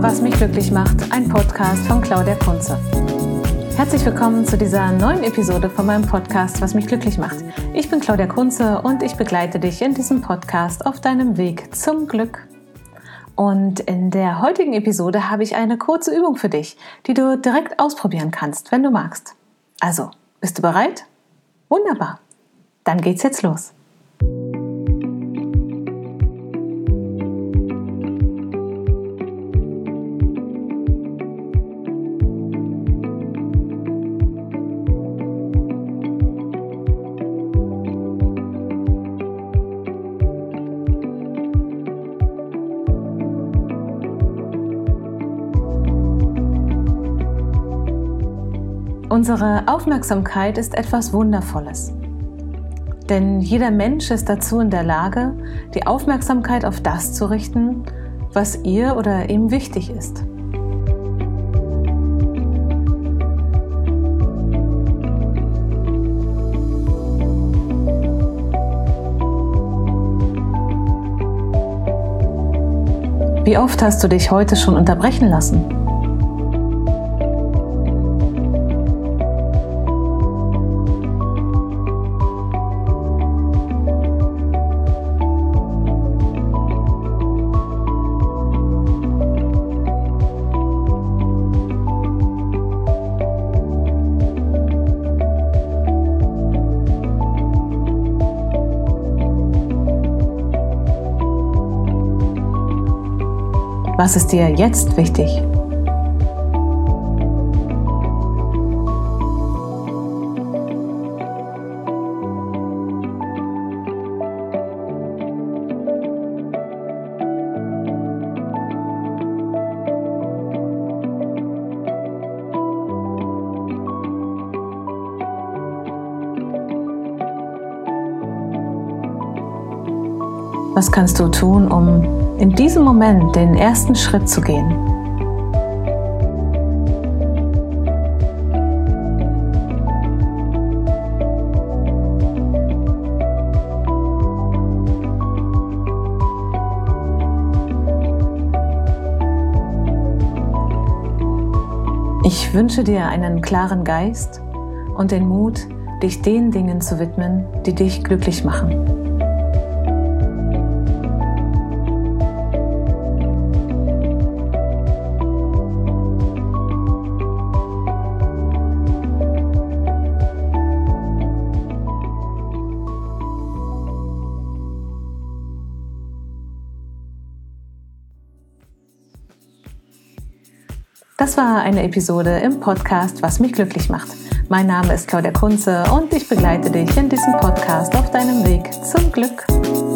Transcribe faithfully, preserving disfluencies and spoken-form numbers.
was mich glücklich macht, ein Podcast von Claudia Kunze. Herzlich willkommen zu dieser neuen Episode von meinem Podcast, was mich glücklich macht. Ich bin Claudia Kunze und ich begleite dich in diesem Podcast auf deinem Weg zum Glück. Und in der heutigen Episode habe ich eine kurze Übung für dich, die du direkt ausprobieren kannst, wenn du magst. Also, bist du bereit? Wunderbar. Dann geht's jetzt los. Unsere Aufmerksamkeit ist etwas Wundervolles. Denn jeder Mensch ist dazu in der Lage, die Aufmerksamkeit auf das zu richten, was ihr oder ihm wichtig ist. Wie oft hast du dich heute schon unterbrechen lassen? Was ist dir jetzt wichtig? Was kannst du tun, um in diesem Moment den ersten Schritt zu gehen? Ich wünsche dir einen klaren Geist und den Mut, dich den Dingen zu widmen, die dich glücklich machen. Das war eine Episode im Podcast, was mich glücklich macht. Mein Name ist Claudia Kunze und ich begleite dich in diesem Podcast auf deinem Weg zum Glück.